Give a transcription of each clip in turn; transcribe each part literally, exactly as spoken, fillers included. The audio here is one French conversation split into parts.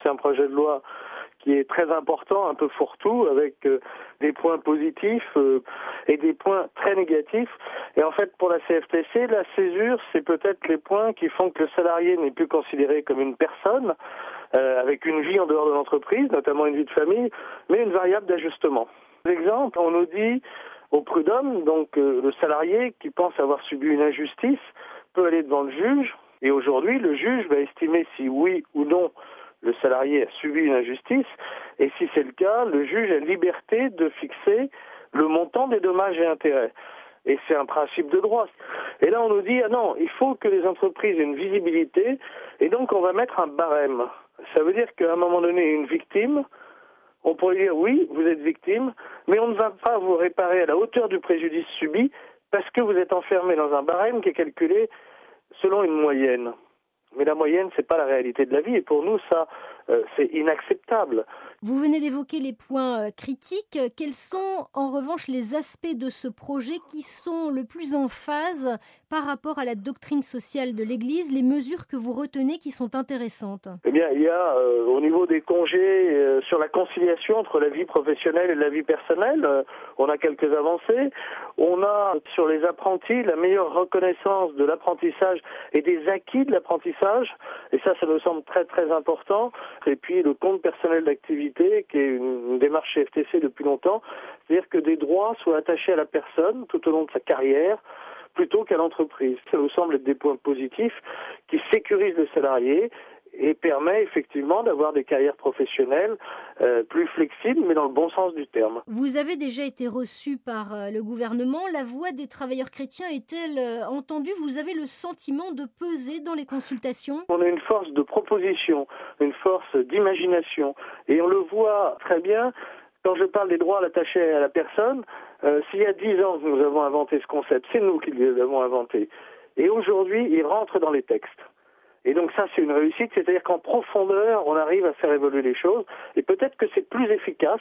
C'est un projet de loi qui est très important, un peu fourre-tout, avec euh, des points positifs euh, et des points très négatifs. Et en fait, pour la C F T C, la césure, c'est peut-être les points qui font que le salarié n'est plus considéré comme une personne, euh, avec une vie en dehors de l'entreprise, notamment une vie de famille, mais une variable d'ajustement. Par exemple, on nous dit au prud'homme, donc euh, le salarié qui pense avoir subi une injustice peut aller devant le juge, et aujourd'hui, le juge va estimer si oui ou non le salarié a subi une injustice, et si c'est le cas, le juge a liberté de fixer le montant des dommages et intérêts. Et c'est un principe de droit. Et là, on nous dit, ah non, il faut que les entreprises aient une visibilité, et donc on va mettre un barème. Ça veut dire qu'à un moment donné, une victime, on pourrait dire, oui, vous êtes victime, mais on ne va pas vous réparer à la hauteur du préjudice subi, parce que vous êtes enfermé dans un barème qui est calculé selon une moyenne. Mais la moyenne, c'est pas la réalité de la vie. Et pour nous, ça, euh, c'est inacceptable. Vous venez d'évoquer les points critiques. Quels sont, en revanche, les aspects de ce projet qui sont le plus en phase par rapport à la doctrine sociale de l'Église, les mesures que vous retenez qui sont intéressantes? Eh bien, il y a, euh, au niveau des congés, euh, sur la conciliation entre la vie professionnelle et la vie personnelle, euh, on a quelques avancées. On a, sur les apprentis, la meilleure reconnaissance de l'apprentissage et des acquis de l'apprentissage. Et ça, ça nous semble très, très important. Et puis, le compte personnel d'activité, qui est une, une démarche chez F T C depuis longtemps, c'est-à-dire que des droits soient attachés à la personne tout au long de sa carrière, plutôt qu'à l'entreprise. Ça nous semble être des points positifs qui sécurisent le salarié et permet effectivement d'avoir des carrières professionnelles euh, plus flexibles, mais dans le bon sens du terme. Vous avez déjà été reçu par euh, le gouvernement. La voix des travailleurs chrétiens est-elle euh, entendue? Vous avez le sentiment de peser dans les consultations? On a une force de proposition, une force d'imagination, et on le voit très bien. Quand je parle des droits attachés à la personne, euh, s'il y a dix ans que nous avons inventé ce concept, c'est nous qui l'avons inventé. Et aujourd'hui, il rentre dans les textes. Et donc ça, c'est une réussite, c'est-à-dire qu'en profondeur, on arrive à faire évoluer les choses. Et peut-être que c'est plus efficace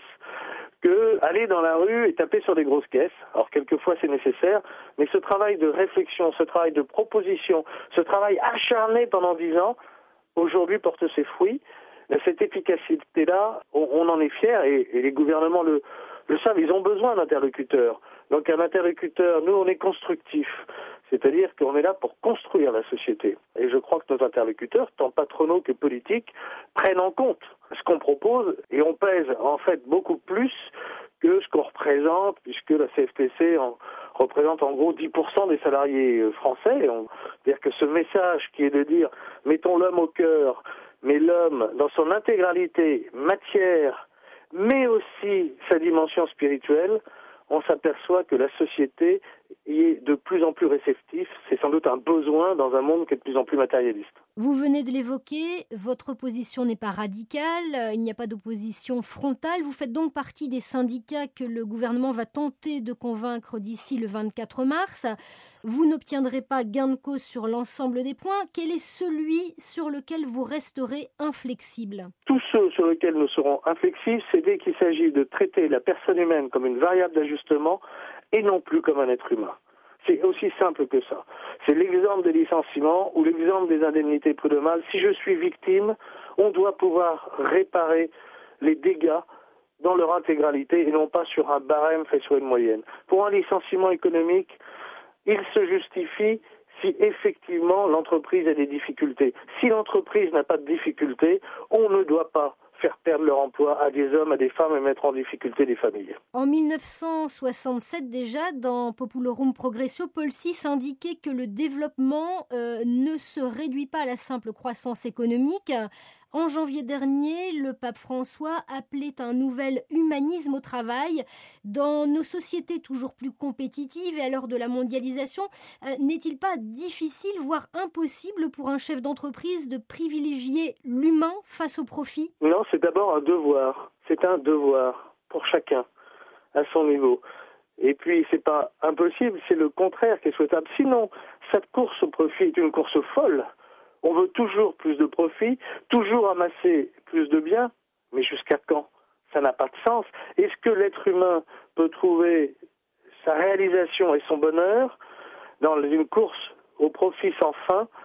que aller dans la rue et taper sur des grosses caisses. Alors quelquefois, c'est nécessaire, mais ce travail de réflexion, ce travail de proposition, ce travail acharné pendant dix ans, aujourd'hui porte ses fruits. Cette efficacité-là, on, on en est fiers et, et les gouvernements le, le savent, ils ont besoin d'interlocuteurs. Donc un interlocuteur, nous on est constructif, c'est-à-dire qu'on est là pour construire la société. Et je crois que nos interlocuteurs, tant patronaux que politiques, prennent en compte ce qu'on propose et on pèse en fait beaucoup plus que ce qu'on représente, puisque la C F T C en, représente en gros dix pour cent des salariés français. On, c'est-à-dire que ce message qui est de dire « mettons l'homme au cœur », mais l'homme, dans son intégralité, matière, mais aussi sa dimension spirituelle, on s'aperçoit que la société y est de plus en plus réceptive. C'est sans doute un besoin dans un monde qui est de plus en plus matérialiste. Vous venez de l'évoquer, votre opposition n'est pas radicale, il n'y a pas d'opposition frontale. Vous faites donc partie des syndicats que le gouvernement va tenter de convaincre d'ici le vingt-quatre mars. Vous n'obtiendrez pas gain de cause sur l'ensemble des points. Quel est celui sur lequel vous resterez inflexible? Tous ceux sur lesquels nous serons inflexibles, c'est dès qu'il s'agit de traiter la personne humaine comme une variable d'ajustement et non plus comme un être humain. C'est aussi simple que ça. C'est l'exemple des licenciements ou l'exemple des indemnités prud'homales. Si je suis victime, on doit pouvoir réparer les dégâts dans leur intégralité et non pas sur un barème fait sur une moyenne. Pour un licenciement économique, il se justifie si effectivement l'entreprise a des difficultés. Si l'entreprise n'a pas de difficultés, on ne doit pas faire perdre leur emploi à des hommes, à des femmes et mettre en difficulté des familles. En mille neuf cent soixante-sept déjà, dans Populorum Progressio, Paul six indiquait que le développement euh, ne se réduit pas à la simple croissance économique. En janvier dernier, le pape François appelait un nouvel humanisme au travail. Dans nos sociétés toujours plus compétitives et à l'heure de la mondialisation, euh, n'est-il pas difficile, voire impossible pour un chef d'entreprise de privilégier l'humain face au profit? Non, c'est d'abord un devoir. C'est un devoir pour chacun, à son niveau. Et puis, c'est pas impossible, c'est le contraire qui est souhaitable. Sinon, cette course au profit est une course folle. On veut toujours plus de profit, toujours amasser plus de biens, mais jusqu'à quand? Ça n'a pas de sens. Est-ce que l'être humain peut trouver sa réalisation et son bonheur dans une course au profit sans fin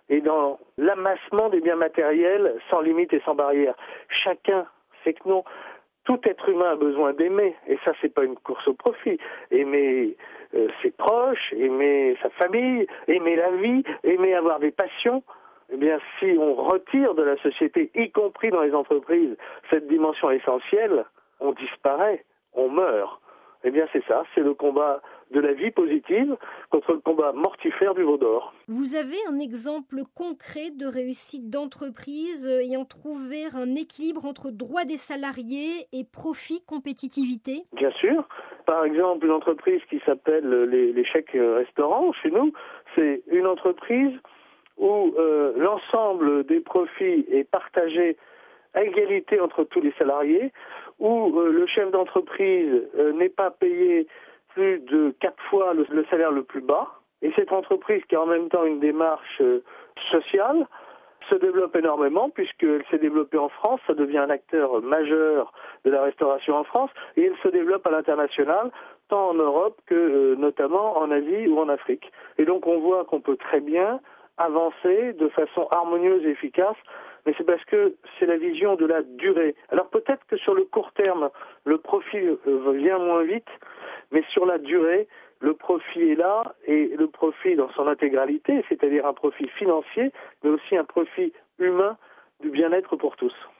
et dans l'amassement des biens matériels sans limite et sans barrière. Chacun sait que non. Tout être humain a besoin d'aimer, et ça, c'est pas une course au profit. Aimer euh, ses proches, aimer sa famille, aimer la vie, aimer avoir des passions. Eh bien, si on retire de la société, y compris dans les entreprises, cette dimension essentielle, on disparaît, on meurt. Eh bien, c'est ça, c'est le combat de la vie positive contre le combat mortifère du veau d'or. Vous avez un exemple concret de réussite d'entreprise ayant trouvé un équilibre entre droit des salariés et profit, compétitivité? Bien sûr. Par exemple, une entreprise qui s'appelle les, les chèques restaurants chez nous, c'est une entreprise où euh, l'ensemble des profits est partagé à égalité entre tous les salariés, où euh, le chef d'entreprise euh, n'est pas payé plus de quatre fois le, le salaire le plus bas. Et cette entreprise, qui a en même temps une démarche euh, sociale, se développe énormément puisqu'elle s'est développée en France, ça devient un acteur majeur de la restauration en France, et elle se développe à l'international, tant en Europe que euh, notamment en Asie ou en Afrique. Et donc on voit qu'on peut très bien avancer de façon harmonieuse et efficace, mais c'est parce que c'est la vision de la durée. Alors peut-être que sur le court terme, le profit euh, vient moins vite, mais sur la durée, le profit est là, et le profit dans son intégralité, c'est-à-dire un profit financier, mais aussi un profit humain du bien-être pour tous.